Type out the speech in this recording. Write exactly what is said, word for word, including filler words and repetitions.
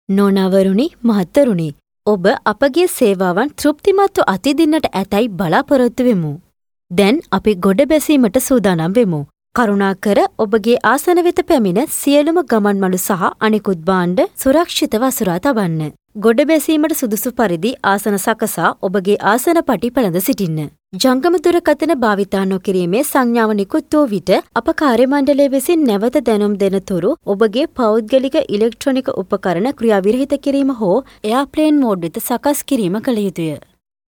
නොනවරුනි මහත්තරුනි ඔබ අපගේ සේවාවන් තෘප්තිමත්ව අතිදින්නට ඇතැයි බලාපොරොත්තු වෙමු. දැන් අපි ගොඩ බැසීමට සූදානම් වෙමු. කරුණාකර ඔබගේ ආසන වෙත පැමිණ සියලුම ගමන්මළු සහ අනෙකුත් භාණ්ඩ සුරක්ෂිතව අසුරා තබන්න. ගොඩ බැසීමට සුදුසු පරිදි ආසන සකසා ඔබගේ ආසන පටි පැළඳ සිටින්න. ජංගම දුරකථන භාවිතා නොකිරීමේ සංඥාව නිකුත් වූ විට අප කාර්ය මණ්ඩලය විසින් නැවත දැනුම් දෙනතුරු ඔබගේ පෞද්ගලික ඉලෙක්ට්‍රොනික උපකරණ ක්‍රියාවිරහිත කිරීම හෝ එයාප්ලේන් මෝඩ් වෙත සකස් කිරීම කළ යුතුය.